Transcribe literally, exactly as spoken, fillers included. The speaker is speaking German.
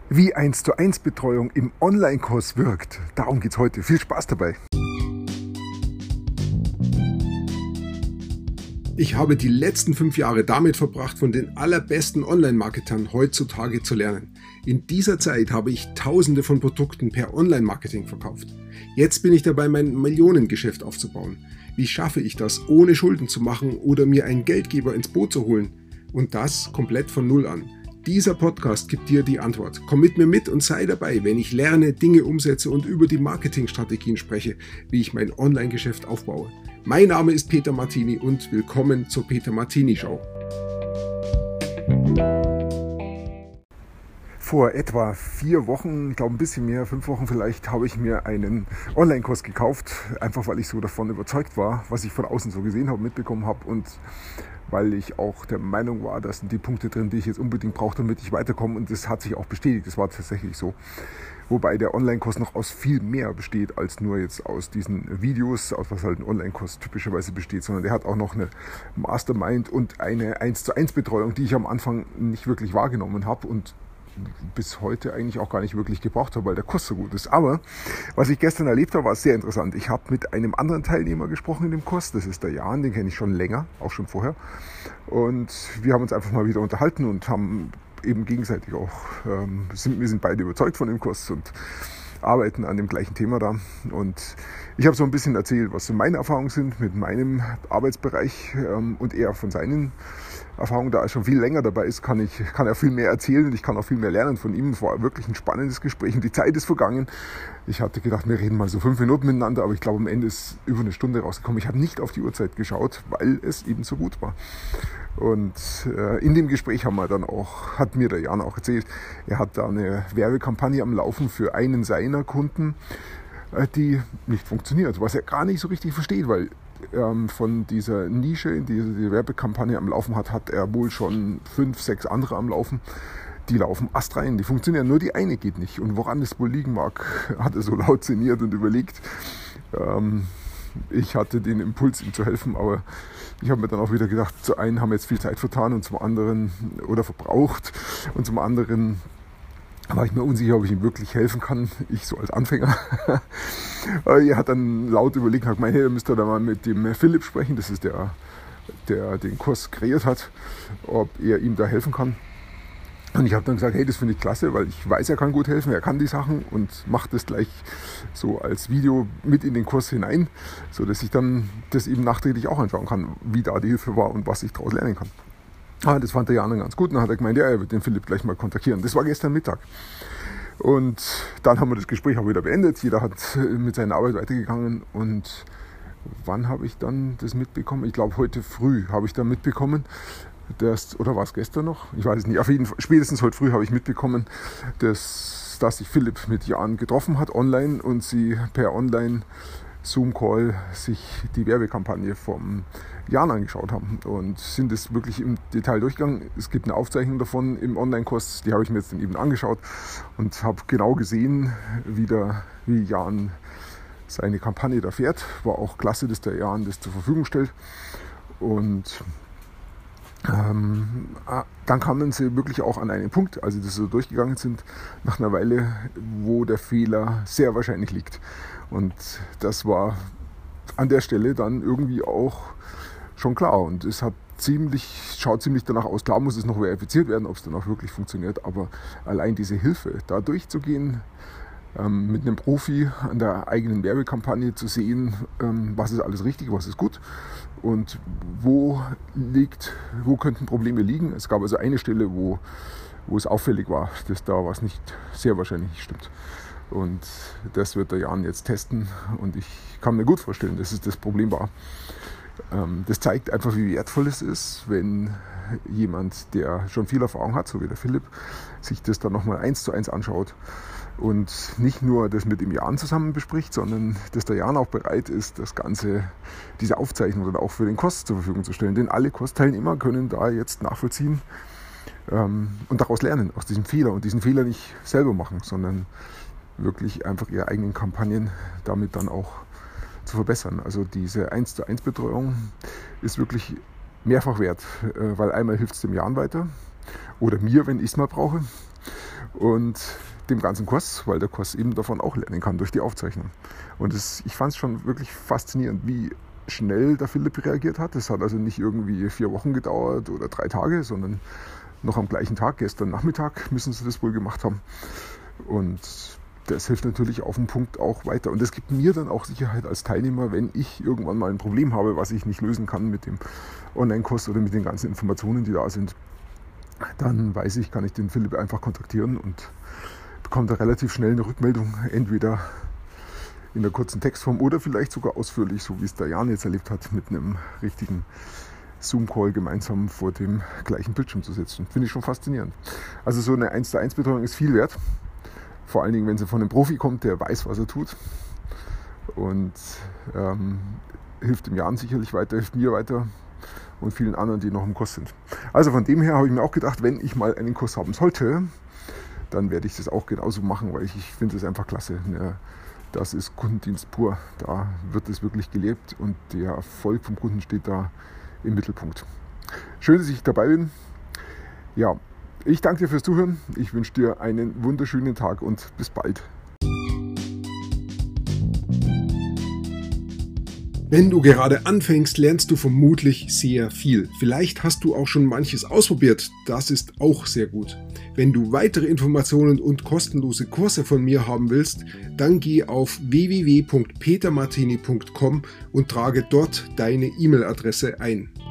Wie eins zu eins Betreuung im Online-Kurs wirkt. Darum geht es heute. Viel Spaß dabei. Ich habe die letzten fünf Jahre damit verbracht, von den allerbesten Online-Marketern heutzutage zu lernen. In dieser Zeit habe ich Tausende von Produkten per Online-Marketing verkauft. Jetzt bin ich dabei, mein Millionengeschäft aufzubauen. Wie schaffe ich das, ohne Schulden zu machen oder mir einen Geldgeber ins Boot zu holen? Und das komplett von Null an. Dieser Podcast gibt dir die Antwort. Komm mit mir mit und sei dabei, wenn ich lerne, Dinge umsetze und über die Marketingstrategien spreche, wie ich mein Online-Geschäft aufbaue. Mein Name ist Peter Martini und willkommen zur Peter Martini Show. Vor etwa vier Wochen, ich glaube ein bisschen mehr, fünf Wochen vielleicht, habe ich mir einen Online-Kurs gekauft, einfach weil ich so davon überzeugt war, was ich von außen so gesehen habe, mitbekommen habe und weil ich auch der Meinung war, dass sind die Punkte drin, die ich jetzt unbedingt brauche, damit ich weiterkomme, und das hat sich auch bestätigt, das war tatsächlich so. Wobei der Online-Kurs noch aus viel mehr besteht, als nur jetzt aus diesen Videos, aus was halt ein Online-Kurs typischerweise besteht, sondern der hat auch noch eine Mastermind und eine eins zu eins Betreuung, die ich am Anfang nicht wirklich wahrgenommen habe und bis heute eigentlich auch gar nicht wirklich gebraucht habe, weil der Kurs so gut ist. Aber was ich gestern erlebt habe, war sehr interessant. Ich habe mit einem anderen Teilnehmer gesprochen in dem Kurs, das ist der Jan, den kenne ich schon länger, auch schon vorher. Und wir haben uns einfach mal wieder unterhalten und haben eben gegenseitig auch, ähm, sind, wir sind beide überzeugt von dem Kurs und arbeiten an dem gleichen Thema da. Und ich habe so ein bisschen erzählt, was so meine Erfahrungen sind mit meinem Arbeitsbereich ähm, und er von seinen Erfahrungen. Da er schon viel länger dabei ist, kann, ich, kann er viel mehr erzählen und ich kann auch viel mehr lernen von ihm. Es war wirklich ein spannendes Gespräch und die Zeit ist vergangen. Ich hatte gedacht, wir reden mal so fünf Minuten miteinander, aber ich glaube, am Ende ist über eine Stunde rausgekommen. Ich habe nicht auf die Uhrzeit geschaut, weil es eben so gut war. Und äh, in dem Gespräch haben wir dann auch, hat mir der Jan auch erzählt, er hat da eine Werbekampagne am Laufen für einen seiner Kunden, äh, die nicht funktioniert, was er gar nicht so richtig versteht, weil ähm, von dieser Nische, die die Werbekampagne am Laufen hat, hat er wohl schon fünf, sechs andere am Laufen. Die laufen astrein, die funktionieren, nur die eine geht nicht. Und woran es wohl liegen mag, hat er so laut sinniert und überlegt. Ähm, ich hatte den Impuls, ihm zu helfen, aber ich habe mir dann auch wieder gedacht, zum einen haben wir jetzt viel Zeit vertan und zum anderen, oder verbraucht, und zum anderen war ich mir unsicher, ob ich ihm wirklich helfen kann, ich so als Anfänger. Er hat dann laut überlegt, hat gemeint, hey, da müsst ihr da mal mit dem Philipp sprechen, das ist der, der den Kurs kreiert hat, ob er ihm da helfen kann. Und ich habe dann gesagt, hey, das finde ich klasse, weil ich weiß, er kann gut helfen, er kann die Sachen und macht das gleich so als Video mit in den Kurs hinein, sodass ich dann das eben nachträglich auch anschauen kann, wie da die Hilfe war und was ich daraus lernen kann. Ah, das fand der Jan ganz gut und dann hat er gemeint, ja, er wird den Philipp gleich mal kontaktieren. Das war gestern Mittag. Und dann haben wir das Gespräch auch wieder beendet. Jeder hat mit seiner Arbeit weitergegangen. Und wann habe ich dann das mitbekommen? Ich glaube, heute früh habe ich dann mitbekommen, dass, oder war es gestern noch? Ich weiß es nicht. Auf jeden Fall, spätestens heute früh habe ich mitbekommen, dass, dass sich Philipp mit Jan getroffen hat online und sie per Online Zoom-Call sich die Werbekampagne vom Jan angeschaut haben und sind es wirklich im Detail durchgegangen. Es gibt eine Aufzeichnung davon im Online-Kurs, die habe ich mir jetzt dann eben angeschaut und habe genau gesehen, wie, der, wie Jan seine Kampagne da fährt. War auch klasse, dass der Jan das zur Verfügung stellt. Und ähm, dann kamen sie wirklich auch an einen Punkt, als sie das so durchgegangen sind, nach einer Weile, wo der Fehler sehr wahrscheinlich liegt. Und das war an der Stelle dann irgendwie auch schon klar. Und es hat ziemlich, schaut ziemlich danach aus. Klar muss es noch verifiziert werden, ob es dann auch wirklich funktioniert. Aber allein diese Hilfe, da durchzugehen, ähm, mit einem Profi an der eigenen Werbekampagne zu sehen, ähm, was ist alles richtig, was ist gut und wo liegt, wo könnten Probleme liegen. Es gab also eine Stelle, wo, wo es auffällig war, dass da was nicht, sehr wahrscheinlich nicht stimmt. Und das wird der Jan jetzt testen und ich kann mir gut vorstellen, dass es das Problem war. Das zeigt einfach, wie wertvoll es ist, wenn jemand, der schon viel Erfahrung hat, so wie der Philipp, sich das dann nochmal eins zu eins anschaut und nicht nur das mit dem Jan zusammen bespricht, sondern dass der Jan auch bereit ist, das Ganze, diese Aufzeichnung dann auch für den Kurs zur Verfügung zu stellen. Denn alle Kursteilnehmer können da jetzt nachvollziehen ähm, und daraus lernen, aus diesem Fehler und diesen Fehler nicht selber machen, sondern wirklich einfach ihre eigenen Kampagnen damit dann auch zu verbessern. Also diese eins zu eins Betreuung ist wirklich mehrfach wert, weil einmal hilft es dem Jan weiter oder mir, wenn ich es mal brauche. und dem ganzen Kurs, weil der Kurs eben davon auch lernen kann durch die Aufzeichnung. Und das, ich fand es schon wirklich faszinierend, wie schnell der Philipp reagiert hat. Es hat also nicht irgendwie vier Wochen gedauert oder drei Tage, sondern noch am gleichen Tag, gestern Nachmittag müssen sie das wohl gemacht haben. Und das hilft natürlich auf den Punkt auch weiter. Und das gibt mir dann auch Sicherheit als Teilnehmer, wenn ich irgendwann mal ein Problem habe, was ich nicht lösen kann mit dem Online-Kurs oder mit den ganzen Informationen, die da sind. Dann weiß ich, kann ich den Philipp einfach kontaktieren und bekomme da relativ schnell eine Rückmeldung, entweder in der kurzen Textform oder vielleicht sogar ausführlich, so wie es der Jan jetzt erlebt hat, mit einem richtigen Zoom-Call gemeinsam vor dem gleichen Bildschirm zu sitzen. Finde ich schon faszinierend. Also so eine eins zu eins Betreuung ist viel wert. Vor allen Dingen, wenn sie von einem Profi kommt, der weiß, was er tut. Und ähm, hilft dem Jan sicherlich weiter, hilft mir weiter und vielen anderen, die noch im Kurs sind. Also von dem her habe ich mir auch gedacht, wenn ich mal einen Kurs haben sollte, dann werde ich das auch genauso machen, weil ich, ich finde das einfach klasse. Das ist Kundendienst pur. Da wird es wirklich gelebt und der Erfolg vom Kunden steht da im Mittelpunkt. Schön, dass ich dabei bin. Ja, ich danke dir fürs Zuhören. Ich wünsche dir einen wunderschönen Tag und bis bald. Wenn du gerade anfängst, lernst du vermutlich sehr viel. Vielleicht hast du auch schon manches ausprobiert. Das ist auch sehr gut. Wenn du weitere Informationen und kostenlose Kurse von mir haben willst, dann geh auf w w w punkt peter martini punkt com und trage dort deine E-Mail-Adresse ein.